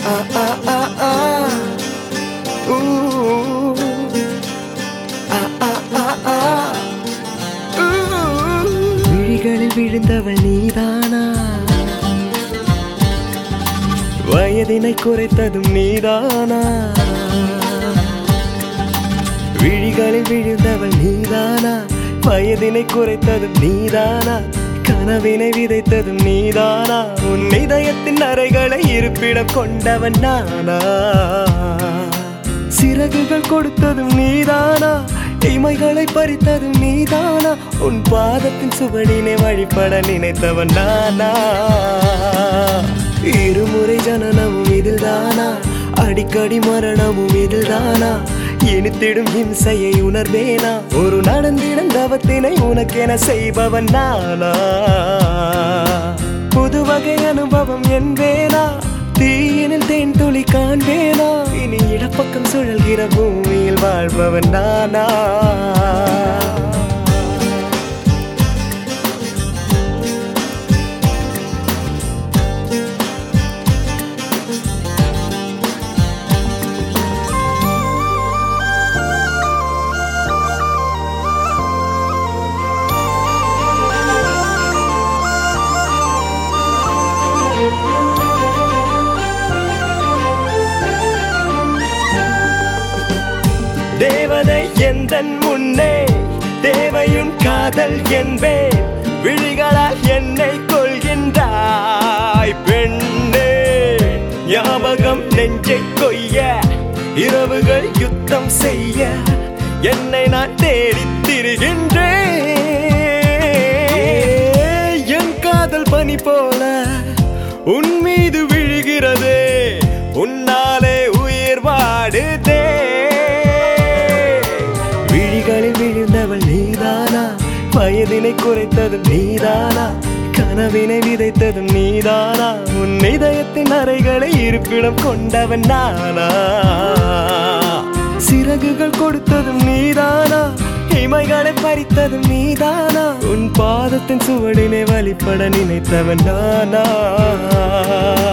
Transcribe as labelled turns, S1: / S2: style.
S1: விழிகளில் விழுந்தவள் நீதானா, வயதினை குறைத்ததும் நீதானா, விழிகளில் விழுந்தவள் நீதானா, வயதினை குறைத்ததும் நீதானா, கனவினை விதைத்ததும் நீதானா, உன் இதயத்தின் அறைகளை இருப்பிடம் கொண்டவன் நானா, சிறகுகள் கொடுத்ததும் நீதானா, இமைகளை பறித்ததும் நீதானா, உன் பாதத்தின் சுவடினை வழிபட நினைத்தவன் நானா, இருமுறை ஜனனமும் இதில்தானா, அடிக்கடி மரணமும் இதில்தானா, இனித்திடும் இம்சையை உணர்வேனா, ஒரு நடந்திடும் தவத்தினை உனக்கென செய்பவன் நானா, புது வகை அனுபவம் என்பேனா, தீயினில் தேன் துளி காண்பேனா, இனி இடப்பக்கம் சுழல்கிற பூமியில் வாழ்பவன் நானா. தேவதை எந்தன் முன்னே தேவையும் காதல் என்பேன், விழிகளால் என்னை கொள்கின்றாய் பெண்ணே, ஞாபகம் நெஞ்சை கொய்ய இரவுகள் யுத்தம் செய்ய என்னை நான் தேடித் திரிகின்றேன், என் காதல் பனி போல உன் மீது விழுகிறதே, உன்னாலே உயிர் வாடுதே, விழுந்தவள் நீதானா, வயதினை குறைத்ததும் நீதானா, கனவினை விதைத்ததும் நீதானா, உன் இதயத்தின் அறைகளை இருப்பிடம் கொண்டவன் நானா, சிறகுகள் கொடுத்ததும் நீதானா, இமைகளை பறித்ததும் நீதானா, உன் பாதத்தின் சுவடினை வழிபட நினைத்தவன் நானா.